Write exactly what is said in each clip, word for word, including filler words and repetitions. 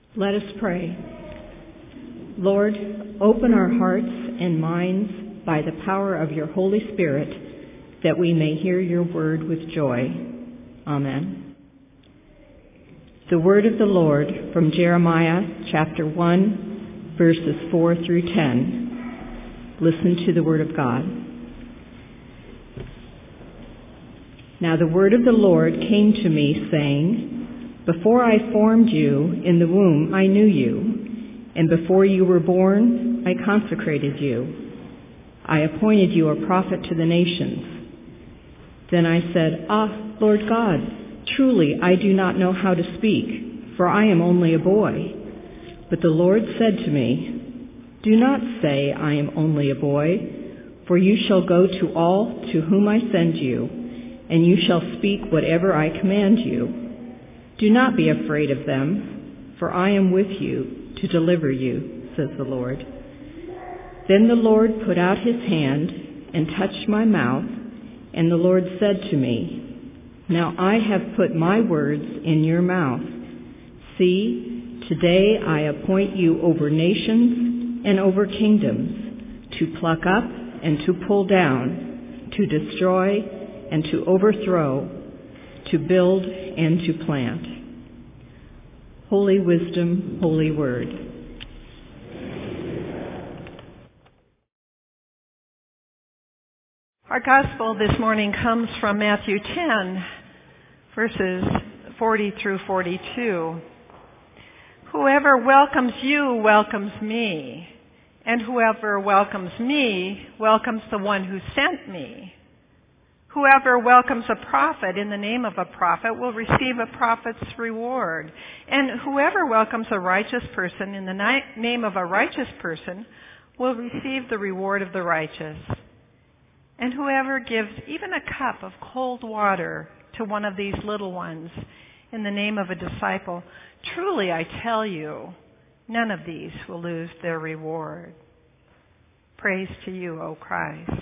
Let us pray. Lord, open our hearts and minds by the power of your Holy Spirit, that we may hear your word with joy. Amen. The word of the Lord from Jeremiah chapter one, verses four through ten. Listen to the word of God. Now the word of the Lord came to me, saying, Before I formed you in the womb, I knew you, and before you were born, I consecrated you. I appointed you a prophet to the nations. Then I said, Ah, Lord God, truly I do not know how to speak, for I am only a boy. But the Lord said to me, Do not say, I am only a boy, for you shall go to all to whom I send you, and you shall speak whatever I command you. Do not be afraid of them, for I am with you to deliver you, says the Lord. Then the Lord put out his hand and touched my mouth, and the Lord said to me, Now I have put my words in your mouth. See, today I appoint you over nations and over kingdoms, to pluck up and to pull down, to destroy and to overthrow, to build and to plant. Holy wisdom, holy word. Our gospel this morning comes from Matthew ten, verses forty through forty-two. Whoever welcomes you welcomes me, and whoever welcomes me welcomes the one who sent me. Whoever welcomes a prophet in the name of a prophet will receive a prophet's reward. And whoever welcomes a righteous person in the ni- name of a righteous person will receive the reward of the righteous. And whoever gives even a cup of cold water to one of these little ones in the name of a disciple, truly I tell you, none of these will lose their reward. Praise to you, O Christ.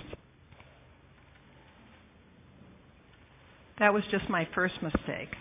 That was just my first mistake.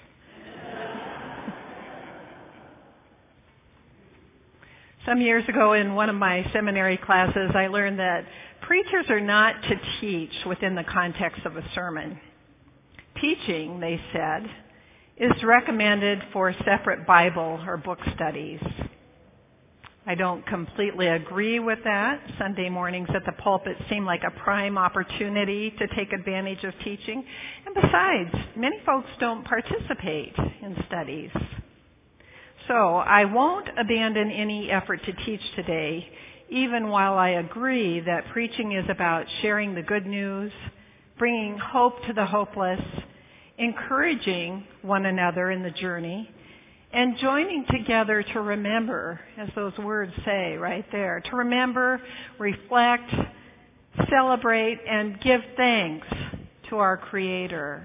Some years ago in one of my seminary classes, I learned that preachers are not to teach within the context of a sermon. Teaching, they said, is recommended for separate Bible or book studies. I don't completely agree with that. Sunday mornings at the pulpit seem like a prime opportunity to take advantage of teaching. And besides, many folks don't participate in studies. So I won't abandon any effort to teach today, even while I agree that preaching is about sharing the good news, bringing hope to the hopeless, encouraging one another in the journey, and joining together to remember, as those words say right there, to remember, reflect, celebrate, and give thanks to our Creator.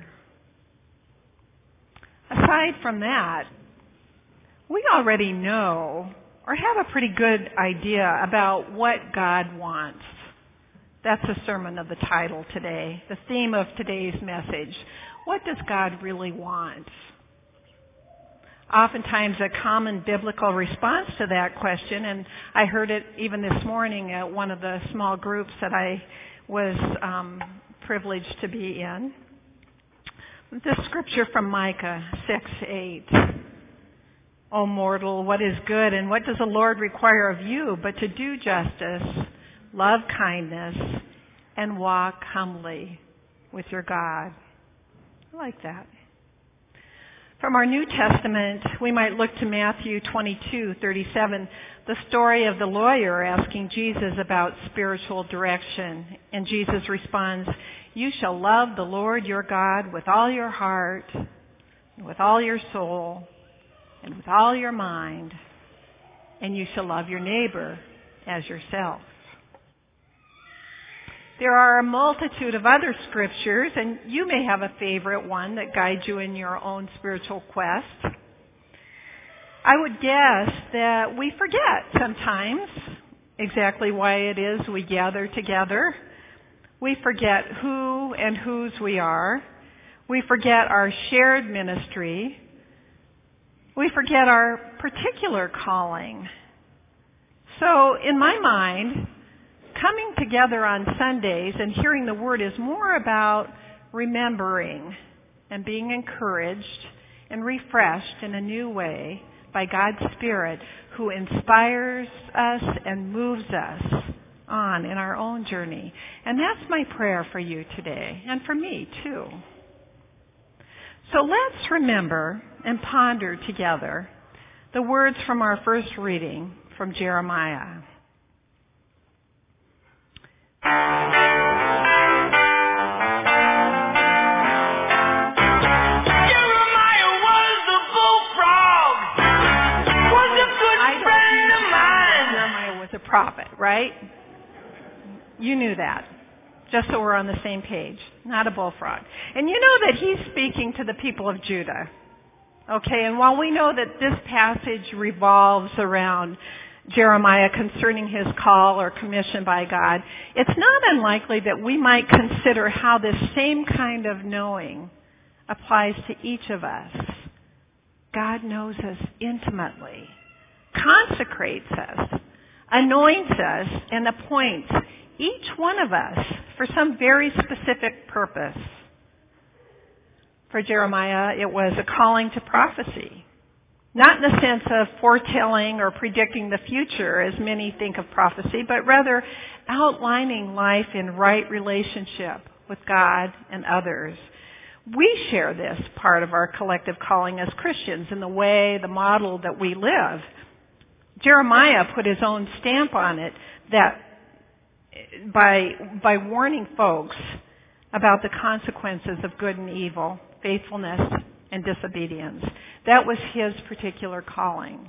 Aside from that, we already know or have a pretty good idea about what God wants. That's the sermon of the title today, the theme of today's message. What does God really want? Oftentimes a common biblical response to that question, and I heard it even this morning at one of the small groups that I was um, privileged to be in. The scripture from Micah six eight. O mortal, what is good, and what does the Lord require of you but to do justice, love kindness, and walk humbly with your God? I like that. From our New Testament, we might look to Matthew twenty-two thirty-seven, the story of the lawyer asking Jesus about spiritual direction. And Jesus responds, You shall love the Lord your God with all your heart, and with all your soul, and with all your mind, and you shall love your neighbor as yourself. There are a multitude of other scriptures, and you may have a favorite one that guides you in your own spiritual quest. I would guess that we forget sometimes exactly why it is we gather together. We forget who and whose we are. We forget our shared ministry. We forget our particular calling. So in my mind, coming together on Sundays and hearing the Word is more about remembering and being encouraged and refreshed in a new way by God's Spirit, who inspires us and moves us on in our own journey. And that's my prayer for you today, and for me too. So let's remember and ponder together the words from our first reading from Jeremiah. A prophet, right? You knew that. Just so we're on the same page. Not a bullfrog. And you know that he's speaking to the people of Judah. Okay, and while we know that this passage revolves around Jeremiah concerning his call or commission by God, it's not unlikely that we might consider how this same kind of knowing applies to each of us. God knows us intimately, consecrates us, anoints us, and appoints each one of us for some very specific purpose. For Jeremiah, it was a calling to prophecy. Not in the sense of foretelling or predicting the future, as many think of prophecy, but rather outlining life in right relationship with God and others. We share this part of our collective calling as Christians in the way, the model that we live. Jeremiah put his own stamp on it that by by warning folks about the consequences of good and evil, faithfulness and disobedience. That was his particular calling.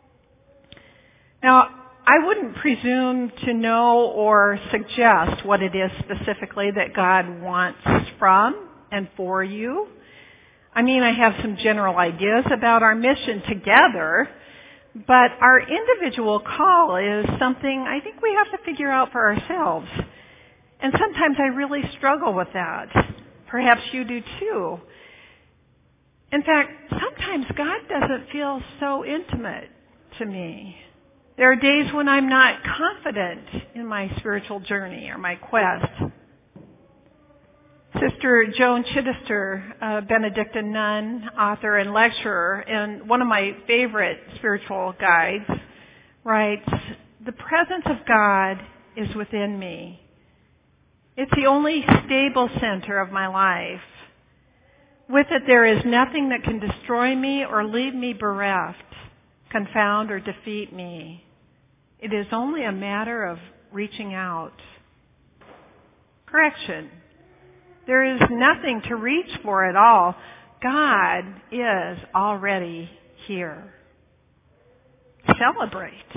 Now, I wouldn't presume to know or suggest what it is specifically that God wants from and for you. I mean, I have some general ideas about our mission together. But our individual call is something I think we have to figure out for ourselves. And sometimes I really struggle with that. Perhaps you do too. In fact, sometimes God doesn't feel so intimate to me. There are days when I'm not confident in my spiritual journey or my quest. Sister Joan Chittister, a Benedictine nun, author, and lecturer, and one of my favorite spiritual guides, writes, "The presence of God is within me. It's the only stable center of my life. With it, there is nothing that can destroy me or leave me bereft, confound or defeat me. It is only a matter of reaching out." Correction. There is nothing to reach for at all. God is already here. Celebrate.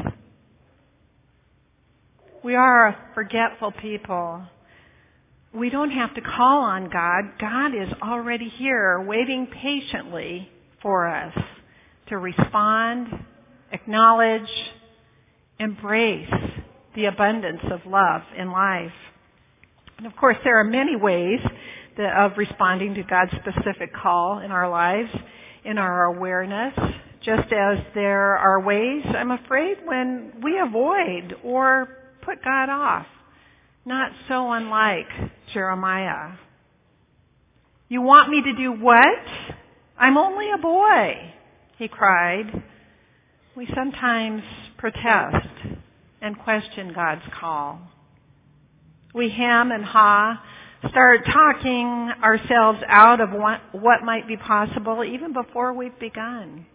We are a forgetful people. We don't have to call on God. God is already here, waiting patiently for us to respond, acknowledge, embrace the abundance of love in life. And of course, there are many ways that, of responding to God's specific call in our lives, in our awareness, just as there are ways, I'm afraid, when we avoid or put God off. Not so unlike Jeremiah. "You want me to do what? I'm only a boy," he cried. We sometimes protest and question God's call. We hem and haw, start talking ourselves out of what, what might be possible even before we've begun.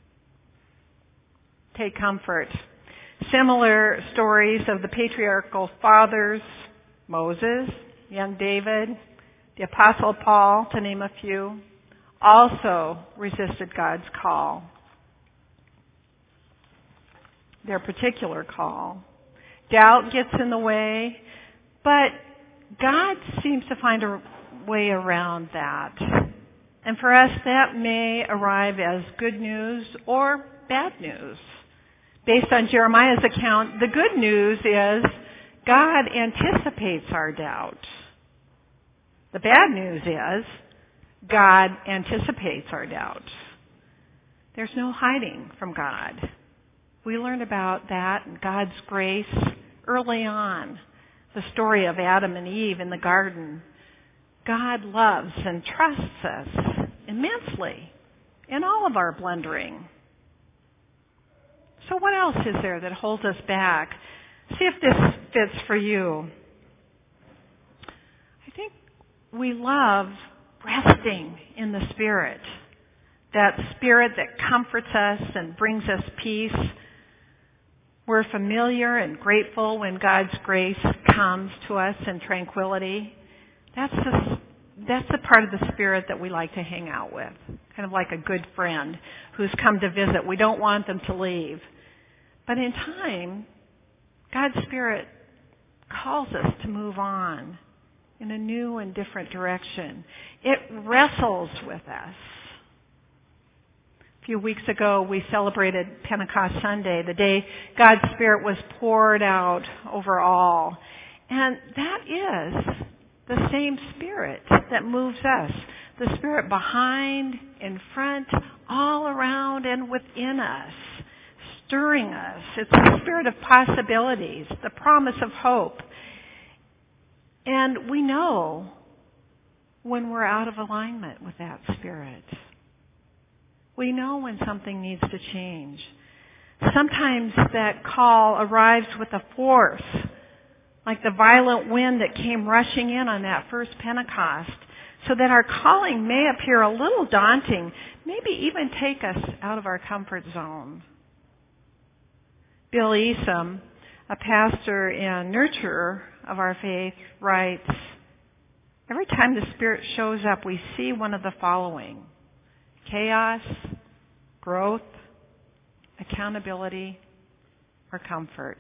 Take comfort. Similar stories of the patriarchal fathers, Moses, young David, the Apostle Paul, to name a few, also resisted God's call. Their particular call. Doubt gets in the way. But God seems to find a way around that. And for us, that may arrive as good news or bad news. Based on Jeremiah's account, the good news is God anticipates our doubt. The bad news is God anticipates our doubt. There's no hiding from God. We learn about that and God's grace early on. The story of Adam and Eve in the garden. God loves and trusts us immensely in all of our blundering. So what else is there that holds us back? See if this fits for you. I think we love resting in the Spirit. That Spirit that comforts us and brings us peace. We're familiar and grateful when God's grace comes to us in tranquility. That's the, that's the part of the Spirit that we like to hang out with. Kind of like a good friend who's come to visit. We don't want them to leave. But in time, God's Spirit calls us to move on in a new and different direction. It wrestles with us. A few weeks ago, we celebrated Pentecost Sunday, the day God's Spirit was poured out over all. And that is the same Spirit that moves us. The Spirit behind, in front, all around and within us, stirring us. It's the Spirit of possibilities, the promise of hope. And we know when we're out of alignment with that Spirit. We know when something needs to change. Sometimes that call arrives with a force, like the violent wind that came rushing in on that first Pentecost, so that our calling may appear a little daunting, maybe even take us out of our comfort zone. Bill Easom, a pastor and nurturer of our faith, writes, every time the Spirit shows up, we see one of the following: chaos, growth, accountability, or comfort.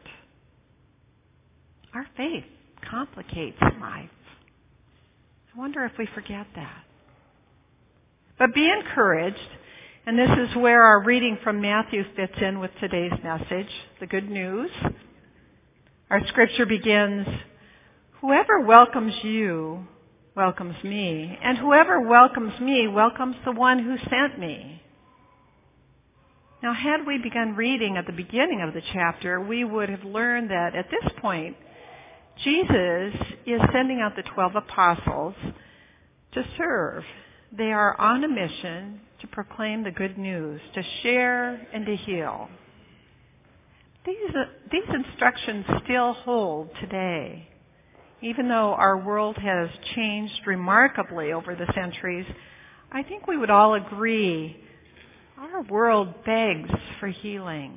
Our faith complicates life. I wonder if we forget that. But be encouraged, and this is where our reading from Matthew fits in with today's message, the good news. Our scripture begins, whoever welcomes you welcomes me, and whoever welcomes me welcomes the one who sent me. Now, had we begun reading at the beginning of the chapter, we would have learned that at this point, Jesus is sending out the twelve apostles to serve. They are on a mission to proclaim the good news, to share and to heal. These, uh, these instructions still hold today. Even though our world has changed remarkably over the centuries, I think we would all agree our world begs for healing.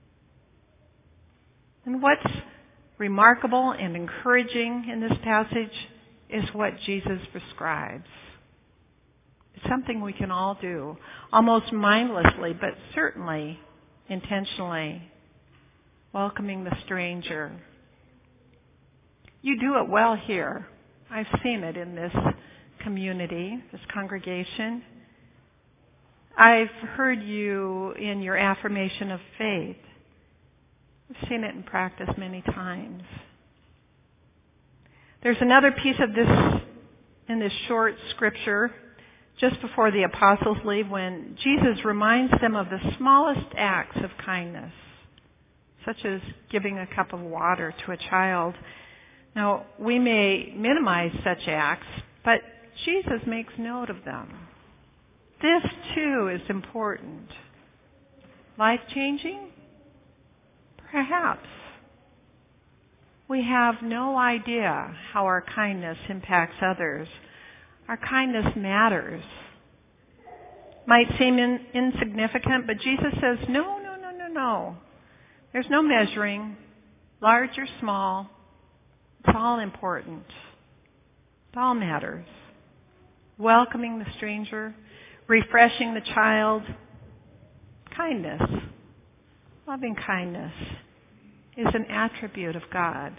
And what's remarkable and encouraging in this passage is what Jesus prescribes. It's something we can all do, almost mindlessly, but certainly intentionally, welcoming the stranger. You do it well here. I've seen it in this community, this congregation. I've heard you in your affirmation of faith. I've seen it in practice many times. There's another piece of this in this short scripture just before the apostles leave when Jesus reminds them of the smallest acts of kindness, such as giving a cup of water to a child. Now, we may minimize such acts, but Jesus makes note of them. This, too, is important. Life-changing? Perhaps. We have no idea how our kindness impacts others. Our kindness matters. Might seem in, insignificant, but Jesus says, no, no, no, no, no. There's no measuring, large or small. It's all important. It all matters. Welcoming the stranger, refreshing the child. Kindness, loving kindness, is an attribute of God.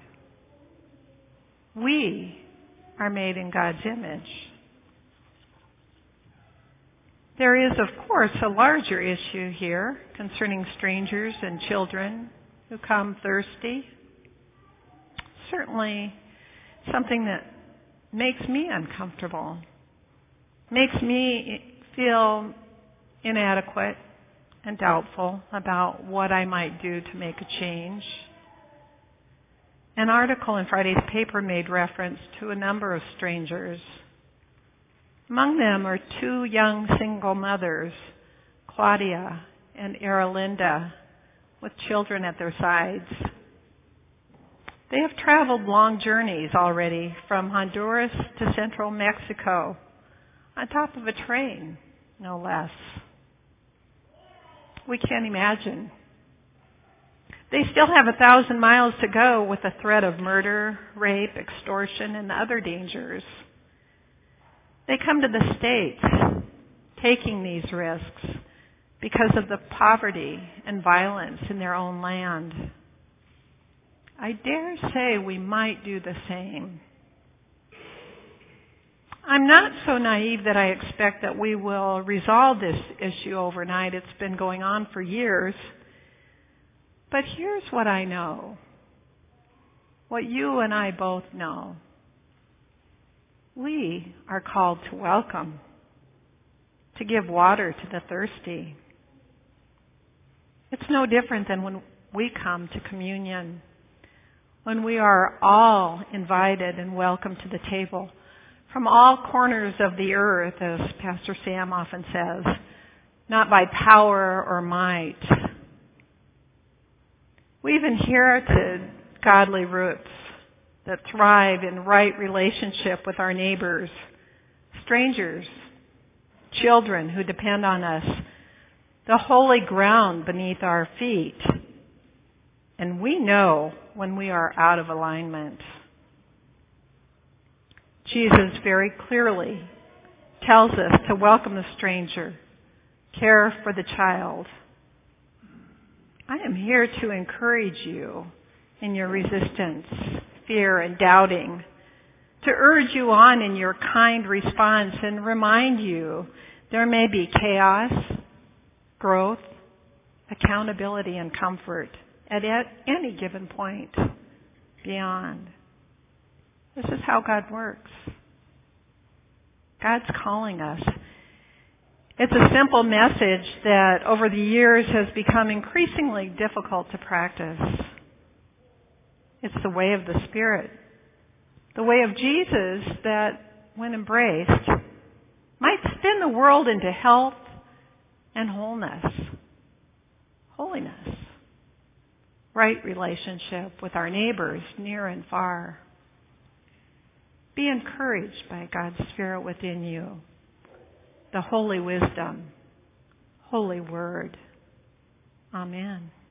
We are made in God's image. There is, of course, a larger issue here concerning strangers and children who come thirsty. Certainly something that makes me uncomfortable, makes me feel inadequate, and doubtful about what I might do to make a change. An article in Friday's paper made reference to a number of strangers. Among them are two young single mothers, Claudia and Eralinda, with children at their sides. They have traveled long journeys already from Honduras to central Mexico, on top of a train, no less. We can't imagine. They still have a thousand miles to go with the threat of murder, rape, extortion, and other dangers. They come to the States taking these risks because of the poverty and violence in their own land. I dare say we might do the same. I'm not so naive that I expect that we will resolve this issue overnight. It's been going on for years. But here's what I know. What you and I both know. We are called to welcome, to give water to the thirsty. It's no different than when we come to communion, when we are all invited and welcome to the table from all corners of the earth, as Pastor Sam often says, not by power or might. We've inherited godly roots that thrive in right relationship with our neighbors, strangers, children who depend on us, the holy ground beneath our feet. And we know when we are out of alignment. Jesus very clearly tells us to welcome the stranger, care for the child. I am here to encourage you in your resistance, fear, and doubting, to urge you on in your kind response and remind you there may be chaos, growth, accountability, and comfort at any given point beyond. This is how God works. God's calling us. It's a simple message that over the years has become increasingly difficult to practice. It's the way of the Spirit, the way of Jesus that, when embraced, might spin the world into health and wholeness, holiness, right relationship with our neighbors near and far. Be encouraged by God's Spirit within you, the holy wisdom, holy word. Amen.